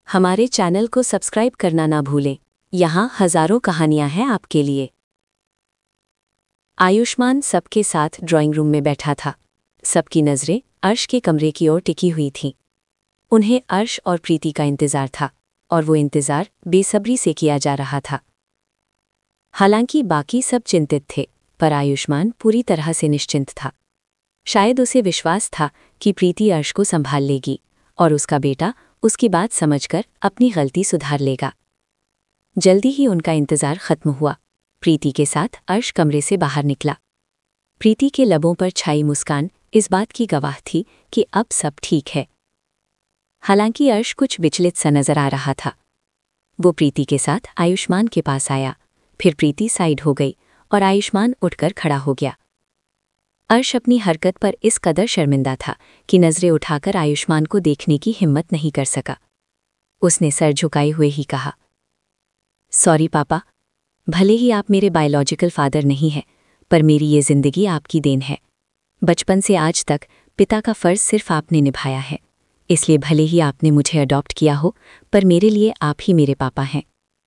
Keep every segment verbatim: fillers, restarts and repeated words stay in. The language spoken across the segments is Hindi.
हमारे चैनल को सब्सक्राइब करना ना भूलें। यहाँ हजारों कहानियां हैं आपके लिए। आयुष्मान सबके साथ ड्राइंग रूम में बैठा था। सबकी नज़रें अर्श के कमरे की ओर टिकी हुई थीं। उन्हें अर्श और प्रीति का इंतज़ार था और वो इंतज़ार बेसब्री से किया जा रहा था। हालांकि बाकी सब चिंतित थे, पर आयुष्मान पूरी तरह से निश्चिंत था। शायद उसे विश्वास था कि प्रीति अर्श को संभाल लेगी और उसका बेटा उसकी बात समझकर अपनी गलती सुधार लेगा। जल्दी ही उनका इंतज़ार खत्म हुआ। प्रीति के साथ अर्श कमरे से बाहर निकला। प्रीति के लबों पर छाई मुस्कान इस बात की गवाह थी कि अब सब ठीक है। हालांकि अर्श कुछ विचलित सा नजर आ रहा था। वो प्रीति के साथ आयुष्मान के पास आया, फिर प्रीति साइड हो गई और आयुष्मान उठकर खड़ा हो गया। अर्श अपनी हरकत पर इस कदर शर्मिंदा था कि नज़रें उठाकर आयुष्मान को देखने की हिम्मत नहीं कर सका। उसने सर झुकाए हुए ही कहा, सॉरी पापा, भले ही आप मेरे बायोलॉजिकल फादर नहीं हैं, पर मेरी ये ज़िंदगी आपकी देन है। बचपन से आज तक पिता का फ़र्ज़ सिर्फ आपने निभाया है, इसलिए भले ही आपने मुझे अडॉप्ट किया हो, पर मेरे लिए आप ही मेरे पापा हैं।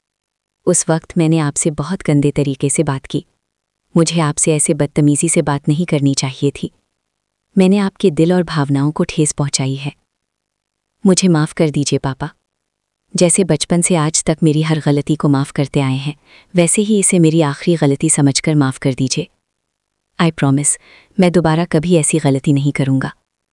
उस वक्त मैंने आपसे बहुत गंदे तरीके से बात की। मुझे आपसे ऐसे बदतमीज़ी से बात नहीं करनी चाहिए थी। मैंने आपके दिल और भावनाओं को ठेस पहुंचाई है। मुझे माफ़ कर दीजिए पापा। जैसे बचपन से आज तक मेरी हर गलती को माफ़ करते आए हैं, वैसे ही इसे मेरी आखिरी गलती समझकर माफ़ कर दीजिए। आई प्रॉमिस, मैं दोबारा कभी ऐसी गलती नहीं करूँगा।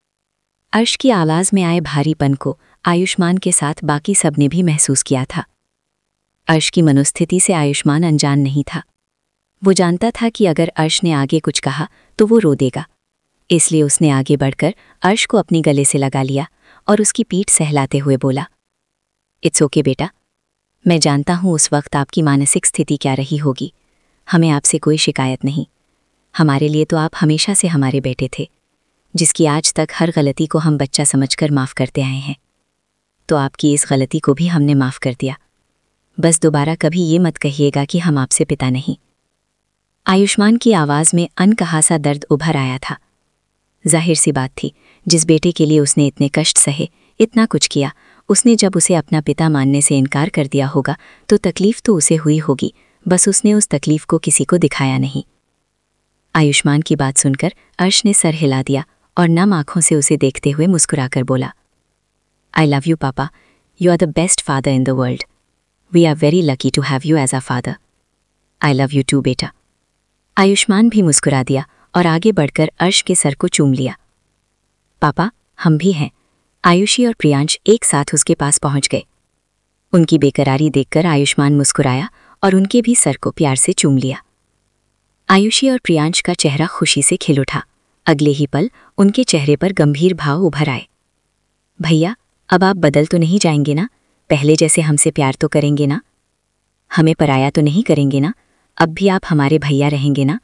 अर्श की आवाज़ में आए भारीपन को आयुष्मान के साथ बाकी सब ने भी महसूस किया था। अर्श की मनोस्थिति से आयुष्मान अनजान नहीं था। वो जानता था कि अगर अर्श ने आगे कुछ कहा तो वो रो देगा, इसलिए उसने आगे बढ़कर अर्श को अपनी गले से लगा लिया और उसकी पीठ सहलाते हुए बोला, इट्स ओके बेटा, मैं जानता हूँ उस वक्त आपकी मानसिक स्थिति क्या रही होगी। हमें आपसे कोई शिकायत नहीं। हमारे लिए तो आप हमेशा से हमारे बेटे थे, जिसकी आज तक हर गलती को हम बच्चा समझकर माफ़ करते आए हैं। तो आपकी इस गलती को भी हमने माफ़ कर दिया। बस दोबारा कभी ये मत कहिएगा कि हम आपसे पिता नहीं। आयुष्मान की आवाज़ में अनकहा सा दर्द उभर आया था। जाहिर सी बात थी, जिस बेटे के लिए उसने इतने कष्ट सहे, इतना कुछ किया, उसने जब उसे अपना पिता मानने से इनकार कर दिया होगा तो तकलीफ़ तो उसे हुई होगी, बस उसने उस तकलीफ़ को किसी को दिखाया नहीं। आयुष्मान की बात सुनकर अर्श ने सर हिला दिया और नम आँखों से उसे देखते हुए मुस्कुराकर बोला, I love you papa, you are the best father in the world. We are very lucky to have you as a father. I love you too बेटा। आयुष्मान भी मुस्कुरा दिया और आगे बढ़कर अर्श के सर को चूम लिया। पापा, हम भी हैं। आयुषी और प्रियांश एक साथ उसके पास पहुंच गए। उनकी बेकरारी देखकर आयुष्मान मुस्कुराया और उनके भी सर को प्यार से चूम लिया। आयुषी और प्रियांश का चेहरा खुशी से खिल उठा। अगले ही पल उनके चेहरे पर गंभीर भाव उभर आए। भैया, अब आप बदल तो नहीं जाएंगे ना? पहले जैसे हमसे प्यार तो करेंगे ना? हमें पराया तो नहीं करेंगे ना? अब भी आप हमारे भैया रहेंगे ना?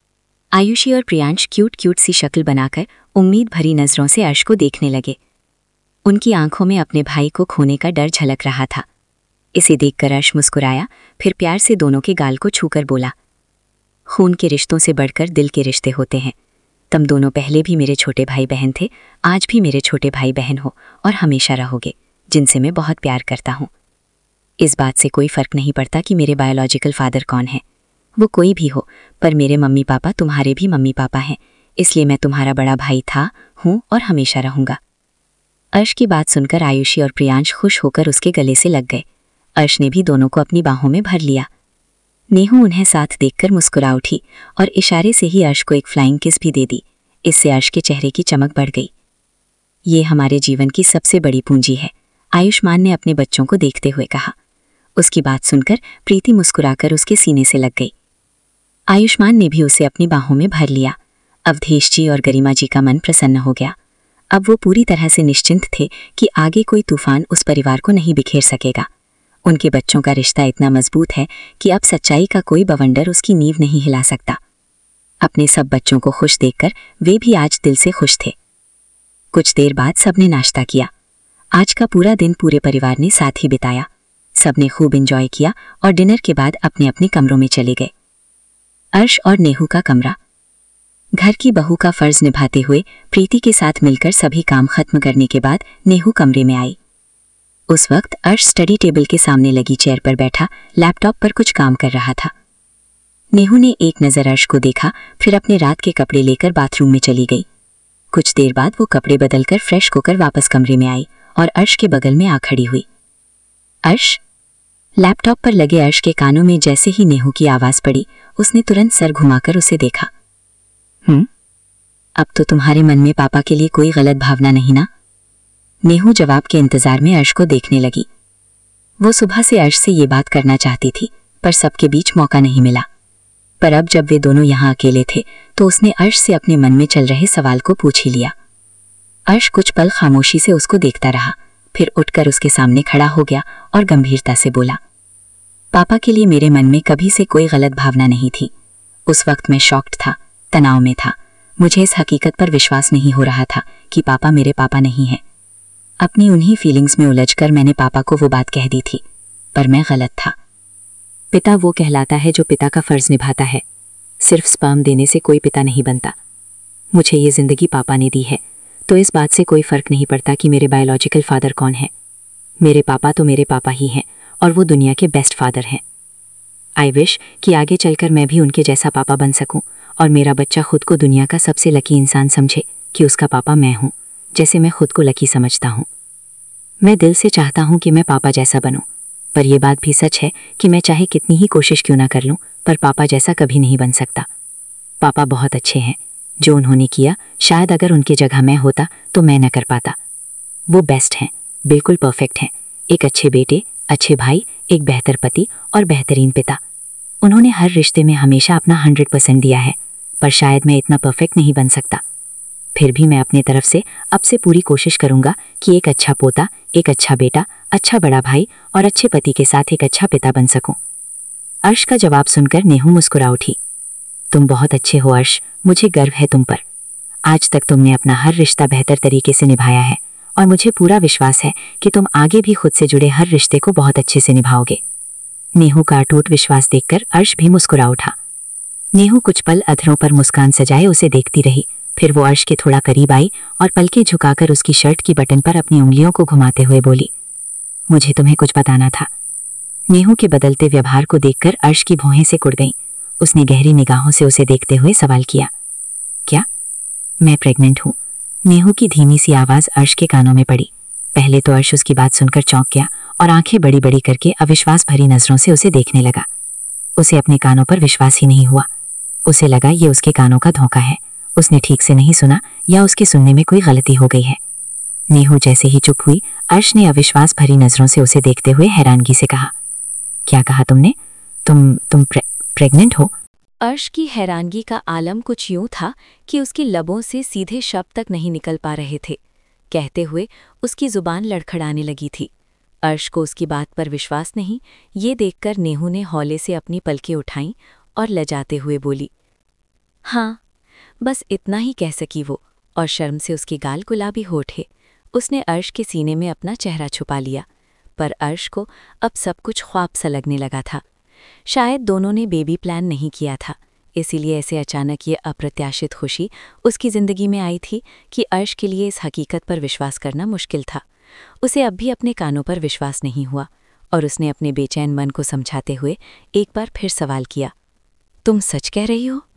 आयुषी और प्रियांश क्यूट क्यूट सी शक्ल बनाकर उम्मीद भरी नज़रों से अर्श को देखने लगे। उनकी आंखों में अपने भाई को खोने का डर झलक रहा था। इसे देखकर अर्श मुस्कुराया, फिर प्यार से दोनों के गाल को छूकर बोला, खून के रिश्तों से बढ़कर दिल के रिश्ते होते हैं। तुम दोनों पहले भी मेरे छोटे भाई बहन थे, आज भी मेरे छोटे भाई बहन हो और हमेशा रहोगे, जिनसे मैं बहुत प्यार करता हूँ। इस बात से कोई फ़र्क नहीं पड़ता कि मेरे बायोलॉजिकल फादर कौन है, वो कोई भी हो, पर मेरे मम्मी पापा तुम्हारे भी मम्मी पापा हैं, इसलिए मैं तुम्हारा बड़ा भाई था, हूँ और हमेशा रहूँगा। अर्श की बात सुनकर आयुषी और प्रियांश खुश होकर उसके गले से लग गए। अर्श ने भी दोनों को अपनी बाहों में भर लिया। नेहू उन्हें साथ देखकर मुस्कुरा उठी और इशारे से ही अर्श को एक फ्लाइंग किस भी दे दी। इससे अर्श के चेहरे की चमक बढ़ गई। ये हमारे जीवन की सबसे बड़ी पूंजी है, आयुष्मान ने अपने बच्चों को देखते हुए कहा। उसकी बात सुनकर प्रीति मुस्कुराकर उसके सीने से लग गई। आयुष्मान ने भी उसे अपनी बाहों में भर लिया। अवधेश जी और गरिमा जी का मन प्रसन्न हो गया। अब वो पूरी तरह से निश्चिंत थे कि आगे कोई तूफान उस परिवार को नहीं बिखेर सकेगा। उनके बच्चों का रिश्ता इतना मजबूत है कि अब सच्चाई का कोई बवंडर उसकी नींव नहीं हिला सकता। अपने सब बच्चों को खुश देखकर वे भी आज दिल से खुश थे। कुछ देर बाद सबने नाश्ता किया। आज का पूरा दिन पूरे परिवार ने साथ ही बिताया। सबने खूब एंजॉय किया और डिनर के बाद अपने अपने कमरों में चले गए। अर्श और नेहू का कमरा। घर की बहू का फर्ज निभाते हुए प्रीति के साथ मिलकर सभी काम खत्म करने के बाद नेहू कमरे में आई। उस वक्त अर्श स्टडी टेबल के सामने लगी चेयर पर बैठा लैपटॉप पर कुछ काम कर रहा था। नेहू ने एक नज़र अर्श को देखा, फिर अपने रात के कपड़े लेकर बाथरूम में चली गई। कुछ देर बाद वो कपड़े बदलकर फ्रेश होकर वापस कमरे में आई और अर्श के बगल में आ खड़ी हुई। अर्श। लैपटॉप पर लगे अर्श के कानों में जैसे ही नेहू की आवाज़ पड़ी, उसने तुरंत सर घुमाकर उसे देखा। हम्म अब तो तुम्हारे मन में पापा के लिए कोई गलत भावना नहीं ना? नेहू जवाब के इंतजार में अर्श को देखने लगी। वो सुबह से अर्श से ये बात करना चाहती थी, पर सबके बीच मौका नहीं मिला। पर अब जब वे दोनों यहाँ अकेले थे तो उसने अर्श से अपने मन में चल रहे सवाल को पूछ ही लिया। अर्श कुछ पल खामोशी से उसको देखता रहा, फिर उठकर उसके सामने खड़ा हो गया और गंभीरता से बोला, पापा के लिए मेरे मन में कभी से कोई गलत भावना नहीं थी। उस वक्त मैं शॉक्ड था, तनाव में था। मुझे इस हकीकत पर विश्वास नहीं हो रहा था कि पापा मेरे पापा नहीं हैं। अपनी उन्हीं फीलिंग्स में उलझकर मैंने पापा को वो बात कह दी थी, पर मैं गलत था। पिता वो कहलाता है जो पिता का फर्ज निभाता है। सिर्फ स्पर्म देने से कोई पिता नहीं बनता। मुझे ये जिंदगी पापा ने दी है, तो इस बात से कोई फर्क नहीं पड़ता कि मेरे बायोलॉजिकल फादर कौन है। मेरे पापा तो मेरे पापा ही हैं और वो दुनिया के बेस्ट फादर हैं। आई विश कि आगे चलकर मैं भी उनके जैसा पापा बन सकूं और मेरा बच्चा खुद को दुनिया का सबसे लकी इंसान समझे कि उसका पापा मैं हूं, जैसे मैं खुद को लकी समझता हूं। मैं दिल से चाहता हूं कि मैं पापा जैसा बनूं, पर यह बात भी सच है कि मैं चाहे कितनी ही कोशिश क्यों ना कर लूं, पर पापा जैसा कभी नहीं बन सकता। पापा बहुत अच्छे हैं। जो उन्होंने किया, शायद अगर उनकी जगह मैं होता तो मैं न कर पाता। वो बेस्ट हैं, बिल्कुल परफेक्ट हैं। एक अच्छे बेटे, अच्छे भाई, एक बेहतर पति और बेहतरीन पिता। उन्होंने हर रिश्ते में हमेशा अपना हंड्रेड परसेंट दिया है, पर शायद मैं इतना परफेक्ट नहीं बन सकता। फिर भी मैं अपने तरफ से अब से पूरी कोशिश करूंगा कि एक अच्छा पोता, एक अच्छा बेटा, अच्छा बड़ा भाई और अच्छे पति के साथ एक अच्छा पिता बन सकूं। अर्श का जवाब सुनकर नेहू मुस्कुरा उठी। तुम बहुत अच्छे हो अर्श, मुझे गर्व है तुम पर। आज तक तुमने अपना हर रिश्ता बेहतर तरीके से निभाया है और मुझे पूरा विश्वास है कि तुम आगे भी खुद से जुड़े हर रिश्ते को बहुत अच्छे से निभाओगे। नेहू का अटूट विश्वास देखकर अर्श भी मुस्कुरा उठा। नेहू कुछ पल अधरों पर मुस्कान सजाए उसे देखती रही, फिर वो अर्श के थोड़ा करीब आई और पलके झुकाकर उसकी शर्ट की बटन पर अपनी उंगलियों को घुमाते हुए बोली, मुझे तुम्हें कुछ बताना था। नेहू के बदलते व्यवहार को देखकर अर्श की भौहें से कुड़ गईं। उसने गहरी निगाहों से उसे देखते हुए सवाल किया, क्या? मैं प्रेग्नेंट हूँ। नेहू की धीमी सी आवाज़ अर्श के कानों में पड़ी। पहले तो अर्श उसकी बात सुनकर चौंक गया और आंखें बड़ी बड़ी करके अविश्वास भरी नजरों से उसे देखने लगा। उसे अपने कानों पर विश्वास ही नहीं हुआ। उसे लगा ये उसके कानों का धोखा है, उसने ठीक से नहीं सुना या उसके सुनने में कोई गलती हो गई है। नेहू जैसे ही चुप हुई, अर्श ने अविश्वास भरी नजरों से उसे देखते हुए हैरानगी से कहा, क्या कहा तुमने? तुम तुम प्रे, प्रेग्नेंट हो? अर्श की हैरानगी का आलम कुछ यूं था कि उसकी लबों से सीधे शब्द तक नहीं निकल पा रहे थे। कहते हुए उसकी जुबान लड़खड़ाने लगी थी। अर्श को उसकी बात पर विश्वास नहीं, ये देखकर नेहू ने हौले से अपनी पलकें उठाईं और लजाते हुए बोली, हाँ। बस इतना ही कह सकी वो, और शर्म से उसके गाल गुलाबी हो उठे। उसने अर्श के सीने में अपना चेहरा छुपा लिया, पर अर्श को अब सब कुछ ख्वाब सा लगने लगा था। शायद दोनों ने बेबी प्लान नहीं किया था, इसीलिए ऐसे अचानक ये अप्रत्याशित खुशी उसकी ज़िंदगी में आई थी कि अर्श के लिए इस हकीकत पर विश्वास करना मुश्किल था। उसे अब भी अपने कानों पर विश्वास नहीं हुआ और उसने अपने बेचैन मन को समझाते हुए एक बार फिर सवाल किया, तुम सच कह रही हो?